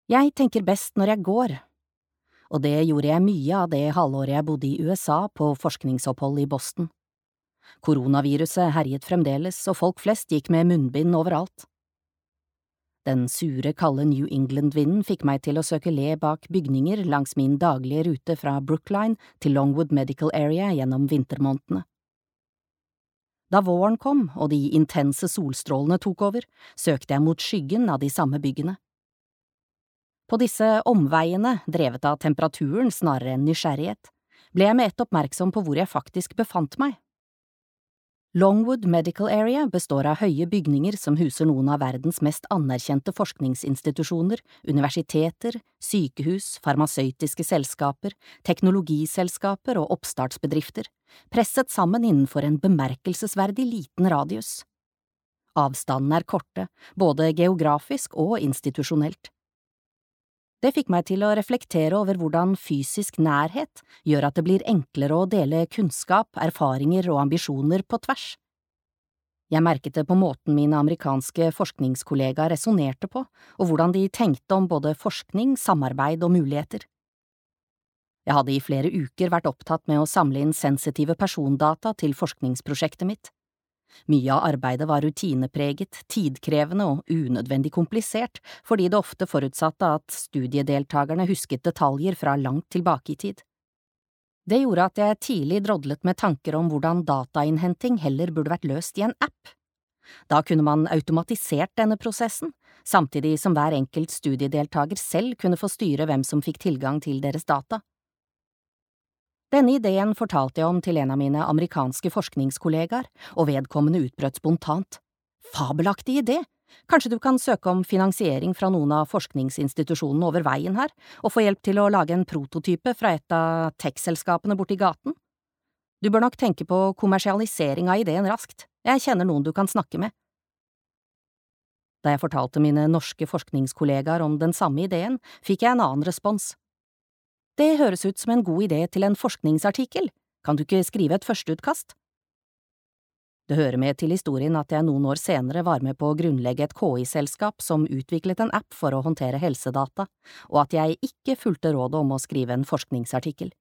Jeg tenker best når jeg går, og det gjorde jeg mye av det halvåret jeg bodde i USA på forskningsopphold i Boston. Koronaviruset herjet fremdeles, og folk flest gikk med munnbind overalt. Den sure, kalde New England-vinden fikk meg til å søke le bak bygninger langs min daglige rute fra Brookline til Longwood Medical Area gjennom vintermånedene. Da våren kom og de intense solstrålene tok over, søkte jeg mot skyggen av de samme byggene. På disse omveiene, drevet av temperaturen snarere enn nysgjerrighet, ble jeg med ett oppmerksom på hvor jeg faktisk befant meg. Longwood Medical Area består av høye bygninger som huser noen av verdens mest anerkjente forskningsinstitusjoner, universiteter, sykehus, farmasøytiske selskaper, teknologiselskaper og oppstartsbedrifter, presset sammen innenfor en bemerkelsesverdig liten radius. Avstandene er korte, både geografisk og institusjonelt. Det fikk meg til å reflektere over hvordan fysisk nærhet gjør at det blir enklere å dele kunnskap, erfaringer og ambisjoner på tvers. Jeg merket det på måten mine amerikanske forskningskollegaer resonnerte på, og hvordan de tenkte om både forskning, samarbeid og muligheter. Jeg hadde i flere uker vært opptatt med å samle inn sensitive persondata til forskningsprosjektet mitt. Mye av arbeidet var rutinepreget, tidkrevende og unødvendig komplisert, fordi det ofte forutsatte at studiedeltakerne husket detaljer fra langt tilbake i tid. Det gjorde at jeg tidlig drodlet med tanker om hvordan datainnhenting heller burde vært løst i en app. Da kunne man automatisert denne prosessen, samtidig som hver enkelt studiedeltaker selv kunne få styre hvem som fikk tilgang til deres data. Denne ideen fortalte jeg om til en av mine amerikanske forskningskollegaer, og vedkommende utbrøt spontant. Fabelaktig idé! Kanskje du kan søke om finansiering fra noen av forskningsinstitusjonene over veien her, og få hjelp til å lage en prototype fra et av tech-selskapene borti gaten? Du bør nok tenke på kommersialisering av ideen raskt. Jeg kjenner noen du kan snakke med. Da jeg fortalte mine norske forskningskollegaer om den samme ideen, fikk jeg en annen respons. Det høres ut som en god idé til en forskningsartikkel. Kan du ikke skrive et førsteutkast? Det hører med til historien at jeg noen år senere var med på å grunnlegge et KI-selskap som utviklet en app for å håndtere helsedata, og at jeg ikke fulgte rådet om å skrive en forskningsartikkel.